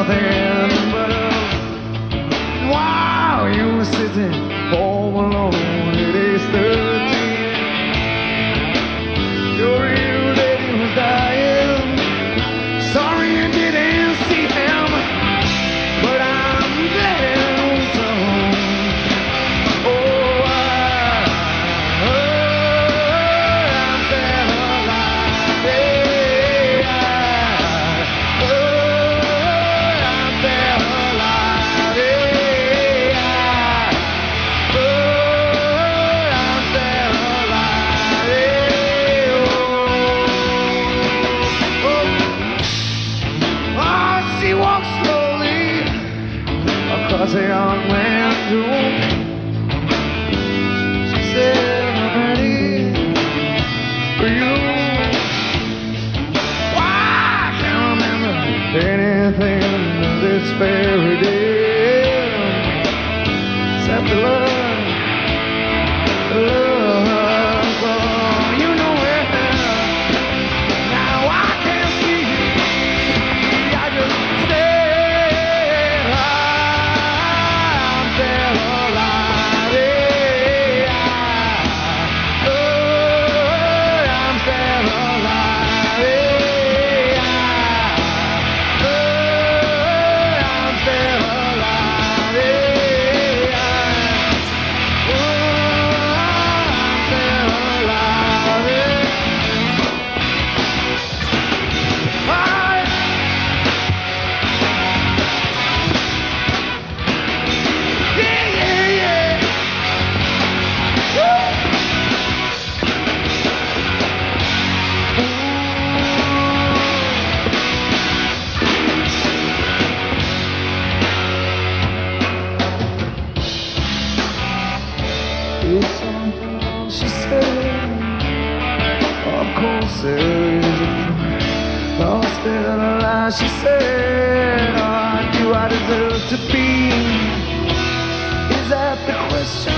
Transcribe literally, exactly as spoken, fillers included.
nothing but a while you were sitting home alone at age thirteen. Your real lady was dying. Sorry you didn't see him, but I'm getting home. Oh, I, oh, I'm still alive. Yeah, oh, I'm still alive. Yeah, oh, I'm still alive. Yeah, oh, oh, she walks slowly across a young man's room. She said, I'm ready for you. Why, I can't remember anything of this fairy tale except the love, the love, oh, you know it. Now I can't see, I just stay alive. I'm still alive. Yeah. Oh, I'm still alive. Yeah. Oh, I'm still alive. Yeah. Oh, I'm still alive. Yeah. Yeah, yeah, yeah. Woo! It's something she said. Of course there is a price. Lost in a lie, she said. Oh, I do I deserve to be? Is that the question?